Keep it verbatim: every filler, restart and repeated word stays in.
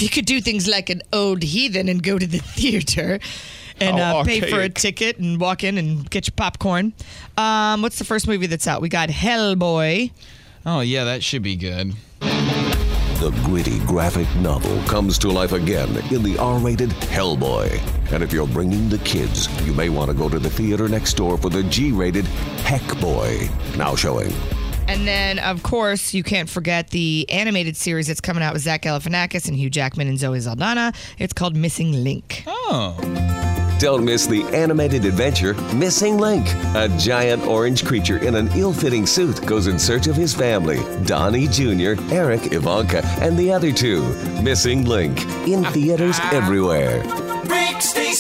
you could do things like an old heathen and go to the theater and How uh, pay for a archaic. ticket and walk in and get your popcorn. Um, what's the first movie that's out? We got Hellboy. Oh, yeah, that should be good. The gritty graphic novel comes to life again in the R-rated Hellboy. And if you're bringing the kids, you may want to go to the theater next door for the G-rated Heck Boy. Now showing. And then, of course, you can't forget the animated series that's coming out with Zach Galifianakis and Hugh Jackman and Zoe Saldana. It's called Missing Link. Oh. Don't miss the animated adventure Missing Link. A giant orange creature in an ill-fitting suit goes in search of his family, Donnie Junior, Eric, Ivanka, and the other two. Missing Link. In theaters everywhere. Rick Stacy